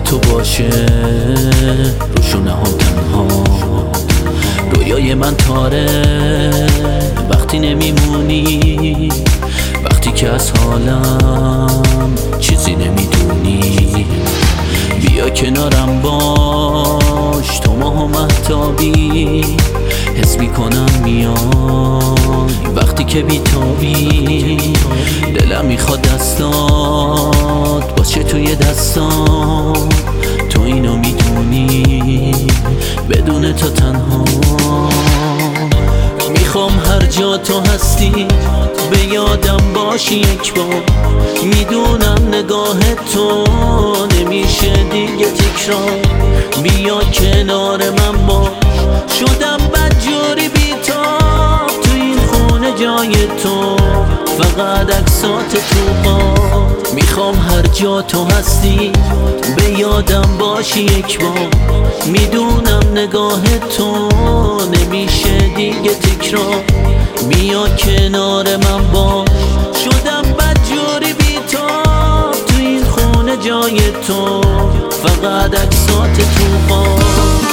تو باشه رو شونه هم تنها. رویای من تاره وقتی نمیمونی، وقتی که از حالم چیزی نمیدونی. بیا کنارم باش، تو ماه و مهتابی، حس میکنم میای وقتی که بیتابی. دلم میخواد دستات باشه توی دستام، تو اینو میدونی، بدون تو تنها. میخوام هر جا تو هستی به یادم باشی یک بار. میدونم نگاه تو نمیشه دیگه تکرار. بیا کنار من باش، شدم بدجوری بیتاب تو این خونه جای تو، فقط عکسات تو باد. میخوام هر جا تو هستی به یادم باشی یک بار. میدونم نگاه تو نمیشه دیگه تکرار. بیا کنار من باش، شدم بدجوری بیتاب تو این خونه جای تو، فقط عکسات تو باد.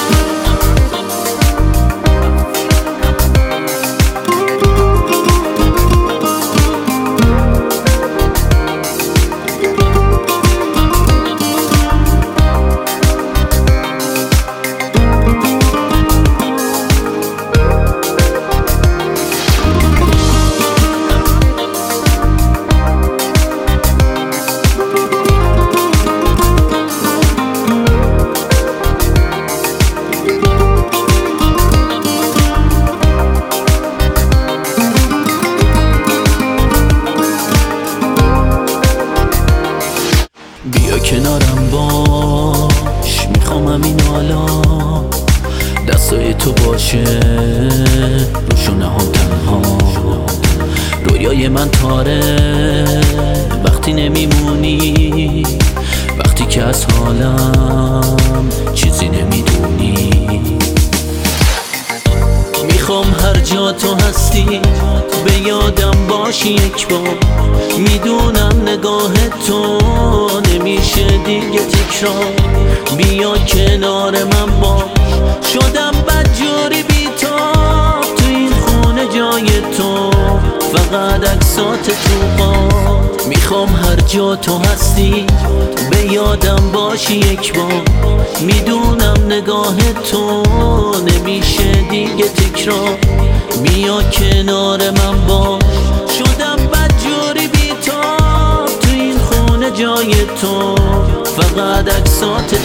بیا کنارم باش، میخوام همین حالا دستای تو باشه رو شونه هم تنها. رویای من تاره وقتی نمیمونی، وقتی که از حالم چیزی نمیدونی. میخوام هر جا تو هستی به یادم باشی یک بار. میدونم نگاه تو نمیشه دیگه تکرار. بیا کنار من باش، شدم بدجوری بیتاب تو این خونه جای تو، فقط عکسات تو باد. میخوام هر جا تو هستی به یادم باشی یک بار. میدونم نگاه تو نمیشه دیگه تکرار. بیا کنار من باش، شدم بدجوری بیتاب تو این خونه جای تو، فقط عکسات